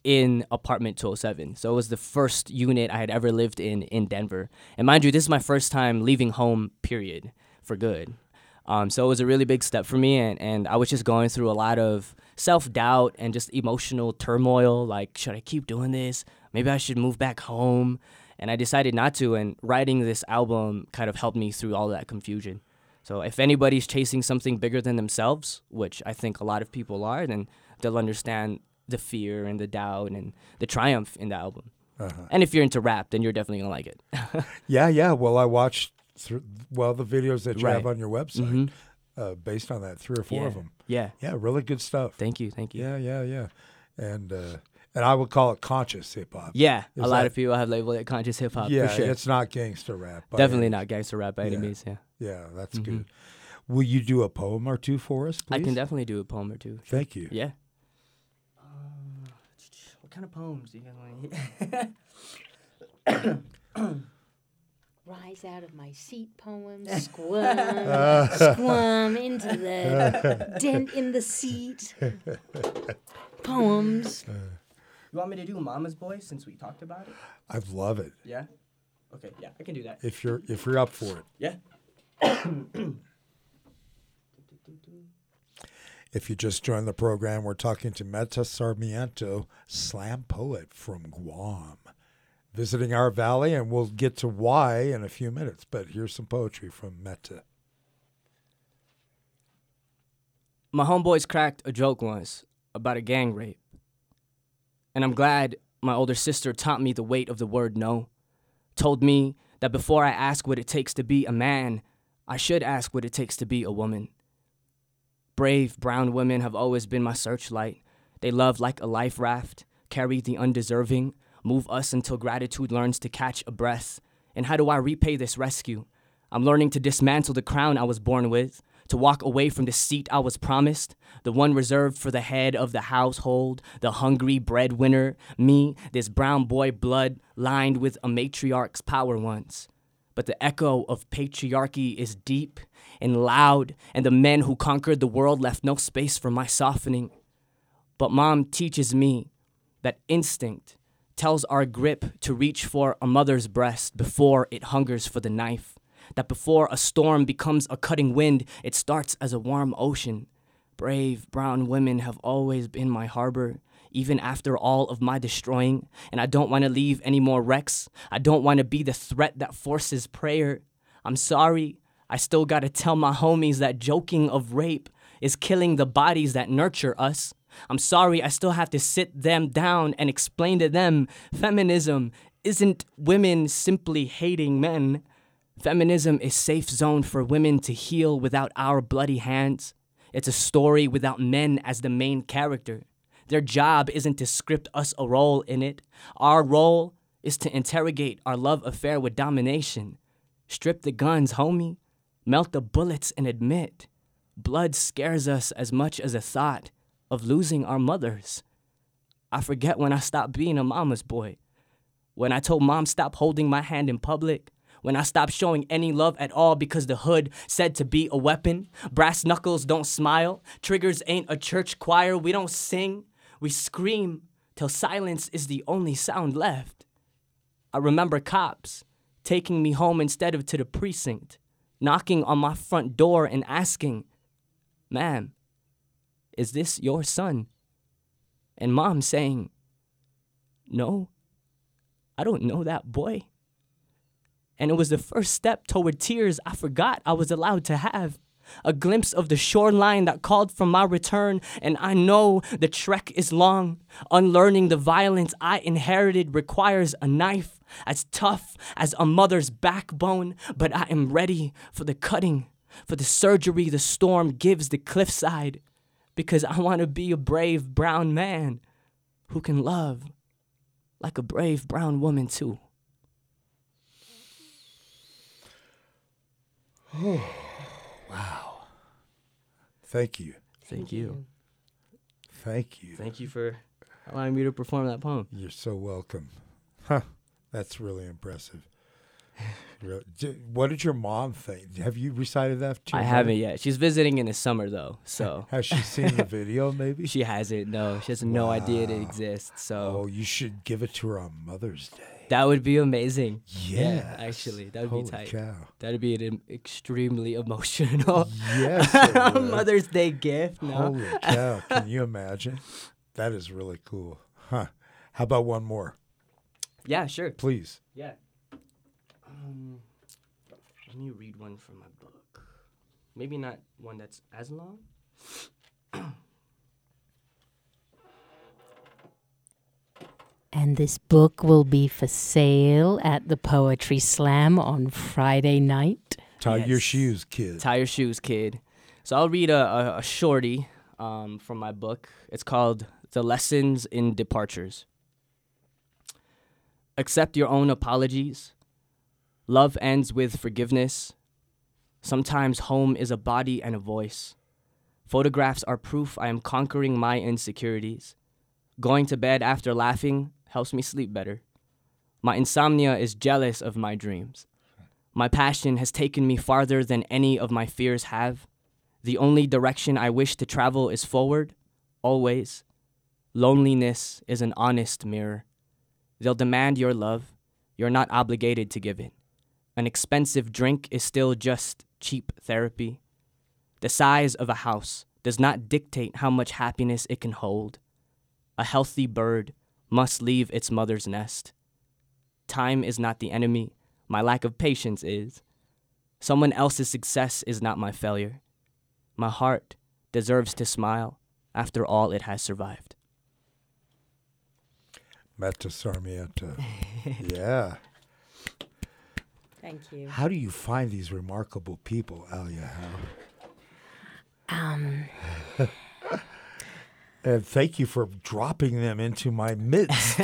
S3: in apartment two oh seven. So it was the first unit I had ever lived in in Denver. And mind you, this is my first time leaving home, period, for good. Um, so it was a really big step for me, and, and I was just going through a lot of self-doubt and just emotional turmoil, like, should I keep doing this? Maybe I should move back home. And I decided not to, and writing this album kind of helped me through all that confusion. So if anybody's chasing something bigger than themselves, which I think a lot of people are, then they'll understand the fear and the doubt and the triumph in the album. Uh-huh. And if you're into rap, then you're definitely going to like it.
S1: yeah, yeah. Well, I watched, through, well, the videos that you
S3: right.
S1: have on your website
S3: mm-hmm.
S1: uh, based on that, three or four
S3: yeah.
S1: of them.
S3: Yeah.
S1: Yeah, really good stuff.
S3: Thank you, thank you.
S1: Yeah, yeah, yeah. And uh, and I would call it conscious hip-hop.
S3: Yeah,
S1: Is
S3: a lot
S1: that,
S3: of people have labeled it conscious hip-hop,
S1: yeah,
S3: for sure.
S1: it's not gangster rap.
S3: Definitely
S1: any,
S3: not gangster rap by
S1: yeah.
S3: any means, yeah.
S1: Yeah, that's
S3: mm-hmm.
S1: good. Will you do a poem or two for us, please?
S3: I can definitely do a poem or two. Sure.
S1: Thank you.
S3: Yeah. Um, what kind of poems do you guys want to hear?
S4: Rise out of my seat poems, squirm, squirm into the dent in the seat. Poems.
S3: You want me to do Mama's Boy since we talked about it?
S1: I love it.
S3: Yeah? Okay, yeah, I can do that.
S1: If you're if you're up for it.
S3: Yeah.
S1: If you just joined the program, we're talking to Meta Sarmiento, slam poet from Guam, visiting our valley, and we'll get to why in a few minutes. But here's some poetry from Meta.
S3: My homeboys cracked a joke once about a gang rape. And I'm glad my older sister taught me the weight of the word no. Told me that before I ask what it takes to be a man, I should ask what it takes to be a woman. Brave brown women have always been my searchlight. They love like a life raft, carry the undeserving, move us until gratitude learns to catch a breath. And how do I repay this rescue? I'm learning to dismantle the crown I was born with, to walk away from the seat I was promised, the one reserved for the head of the household, the hungry breadwinner, me, this brown boy blood lined with a matriarch's power once. But the echo of patriarchy is deep and loud, and the men who conquered the world left no space for my softening. But Mom teaches me that instinct tells our grip to reach for a mother's breast before it hungers for the knife. That before a storm becomes a cutting wind, it starts as a warm ocean. Brave brown women have always been my harbor, even after all of my destroying. And I don't want to leave any more wrecks. I don't want to be the threat that forces prayer. I'm sorry, I still gotta tell my homies that joking of rape is killing the bodies that nurture us. I'm sorry, I still have to sit them down and explain to them feminism isn't women simply hating men. Feminism is safe zone for women to heal without our bloody hands. It's a story without men as the main character. Their job isn't to script us a role in it. Our role is to interrogate our love affair with domination. Strip the guns, homie. Melt the bullets and admit. Blood scares us as much as a thought of losing our mothers. I forget when I stopped being a mama's boy. When I told Mom stop holding my hand in public. When I stopped showing any love at all because the hood said to be a weapon. Brass knuckles don't smile. Triggers ain't a church choir. We don't sing. We scream till silence is the only sound left. I remember cops taking me home instead of to the precinct, knocking on my front door and asking, "Ma'am, is this your son?" And Mom saying, "No, I don't know that boy." And it was the first step toward tears I forgot I was allowed to have. A glimpse of the shoreline that called for my return, and I know the trek is long. Unlearning the violence I inherited requires a knife as tough as a mother's backbone, but I am ready for the cutting, for the surgery the storm gives the cliffside, because I want to be a brave brown man who can love like a brave brown woman too.
S1: Oh, wow. Thank you.
S3: Thank you.
S1: Thank you.
S3: Thank you for allowing me to perform that poem.
S1: You're so welcome. Huh. That's really impressive. Really? D- What did your mom think? Have you recited that to
S3: I
S1: your
S3: haven't
S1: mother?
S3: yet. She's visiting in the summer though, so
S1: Has she seen the video, maybe?
S3: she hasn't. No, she has no idea it
S1: Wow.
S3: exists. So
S1: Oh, you should give it to her on Mother's Day.
S3: that would be amazing.
S1: Yes.
S3: actually, that would
S1: Holy
S3: be tight.
S1: cow.
S3: That'd be an em- extremely emotional
S1: Yes, it would.
S3: Mother's Day gift. No,
S1: Holy cow. Can you imagine? That is really cool. Huh. How about one more?
S3: yeah, sure.
S1: Please.
S3: Yeah. Um, let me read one from my book. Maybe not one that's as long.
S4: And this book will be for sale at the Poetry Slam on Friday night.
S1: Tie your
S3: Yes.
S1: shoes, kid.
S3: Tie your shoes, kid. So I'll read a, a, a shorty um, from my book. It's called The Lessons in Departures. Accept your own apologies. Love ends with forgiveness. Sometimes home is a body and a voice. Photographs are proof I am conquering my insecurities. Going to bed after laughing helps me sleep better. My insomnia is jealous of my dreams. My passion has taken me farther than any of my fears have. The only direction I wish to travel is forward, always. Loneliness is an honest mirror. They'll demand your love. You're not obligated to give it. An expensive drink is still just cheap therapy. The size of a house does not dictate how much happiness it can hold. A healthy bird must leave its mother's nest. Time is not the enemy. My lack of patience is. Someone else's success is not my failure. My heart deserves to smile after all it has survived.
S1: Metta Sarmiento. Yeah.
S4: Thank you.
S1: How do you find these remarkable people, Alia? How?
S4: Um,
S1: And thank you for dropping them into my midst.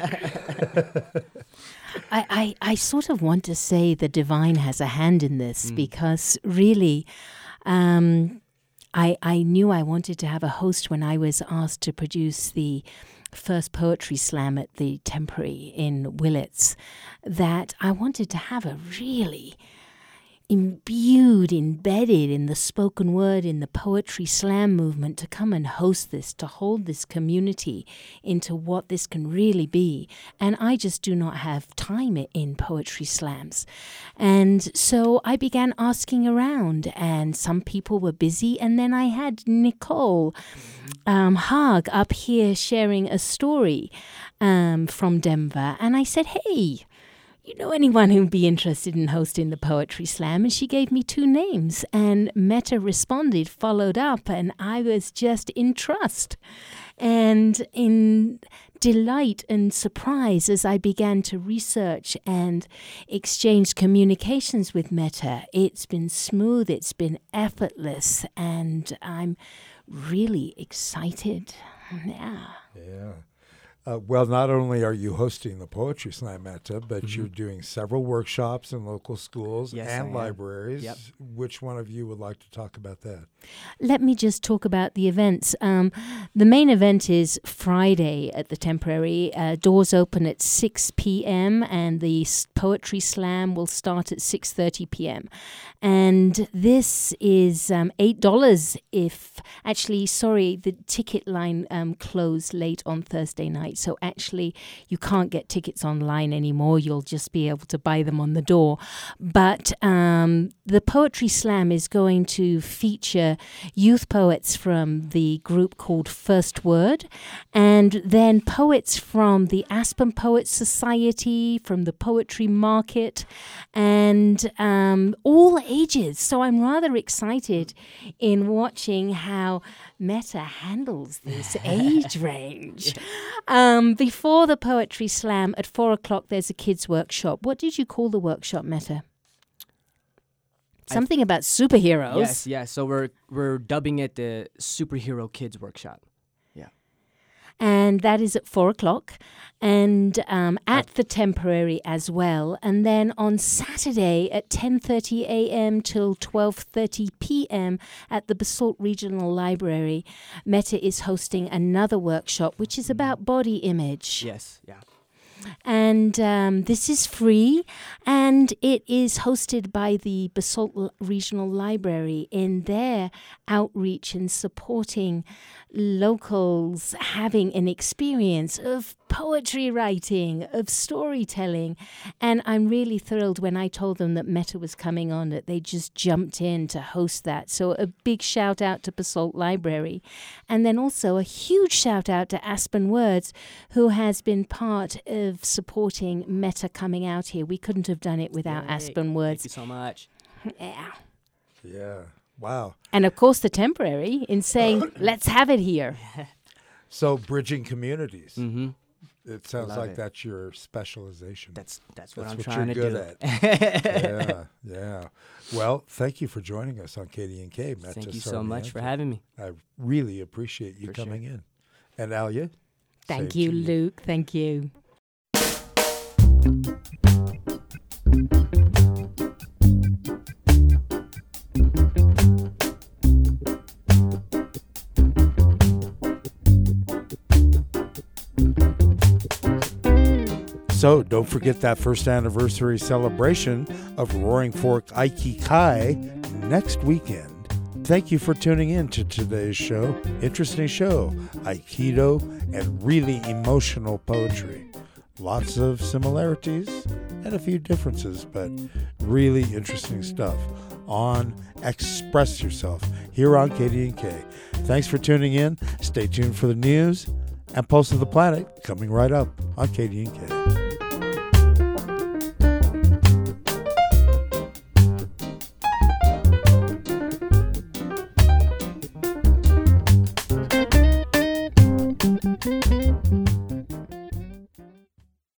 S4: I, I, I sort of want to say the divine has a hand in this because really, um, I I knew I wanted to have a host when I was asked to produce the first poetry slam at the Temporary in Willits, that I wanted to have a really imbued, embedded in the spoken word, in the poetry slam movement, to come and host this, to hold this community into what this can really be. And I just do not have time in poetry slams. And so I began asking around, and some people were busy. And then I had Nicole um, Haag up here sharing a story um, from Denver. And I said, hey, you know anyone who'd be interested in hosting the Poetry Slam? And she gave me two names, and Metta responded, followed up, and I was just in trust and in delight and surprise as I began to research and exchange communications with Metta. It's been smooth, it's been effortless, and I'm really excited. Yeah.
S1: Yeah. Uh, well, not only are you hosting the Poetry Slam, Metta, but
S3: Mhm.
S1: you're doing several workshops in local schools
S3: Yes, I
S1: and
S3: am.
S1: libraries.
S3: Yep.
S1: Which one of you would like to talk about that?
S4: Let me just talk about the events. Um, the main event is Friday at the Temporary. Uh, doors open at six p.m. and the s- Poetry Slam will start at six thirty p.m. And this is um, eight dollars if, actually, sorry, the ticket line um, closed late on Thursday night. So actually, you can't get tickets online anymore. You'll just be able to buy them on the door. But um, the Poetry Slam is going to feature youth poets from the group called First Word, and then poets from the Aspen Poets Society, from the Poetry Market, and um, all ages. So I'm rather excited in watching how Metta handles this age range. Um, before the Poetry Slam at four o'clock, there's a kids' workshop. What did you call the workshop, Metta?
S3: I-
S4: Something about superheroes.
S3: Yes, yes. So we're we're dubbing it the Superhero Kids Workshop.
S4: And that is at four o'clock, and um, at the Temporary as well. And then on Saturday at ten thirty a.m. till twelve thirty p.m. at the Basalt Regional Library, Metta is hosting another workshop, which is about body image.
S3: Yes, yeah.
S4: And um, this is free, and it is hosted by the Basalt L- Regional Library in their outreach and supporting locals having an experience of poetry writing, of storytelling. And I'm really thrilled when I told them that Meta was coming on, that they just jumped in to host that. So a big shout out to Basalt Library. And then also a huge shout out to Aspen Words, who has been part of supporting Meta coming out here. We couldn't have done it without
S3: Yay.
S4: Aspen Words.
S3: Thank you so much.
S4: Yeah.
S1: Yeah. Wow.
S4: And of course, the Temporary in saying, let's have it here.
S1: So bridging communities.
S3: Mm-hmm.
S1: It sounds
S3: Love
S1: like
S3: it.
S1: that's your specialization.
S3: That's that's what
S1: That's
S3: I'm
S1: what
S3: trying
S1: you're
S3: to
S1: good
S3: do.
S1: at. yeah, yeah. Well, thank you for joining us on K D N K. Meta
S3: Thank you so much for
S1: Sarmiento.
S3: having me.
S1: I really appreciate you
S3: For
S1: coming in. And Alia?
S4: Thank
S1: same
S4: you,
S1: to
S4: Luke. Thank you.
S1: So don't forget that first anniversary celebration of Roaring Fork Aikikai next weekend. Thank you for tuning in to today's show. Interesting show, Aikido and really emotional poetry. Lots of similarities and a few differences, but really interesting stuff on Express Yourself here on K D N K. Thanks for tuning in. Stay tuned for the news and Pulse of the Planet coming right up on K D N K.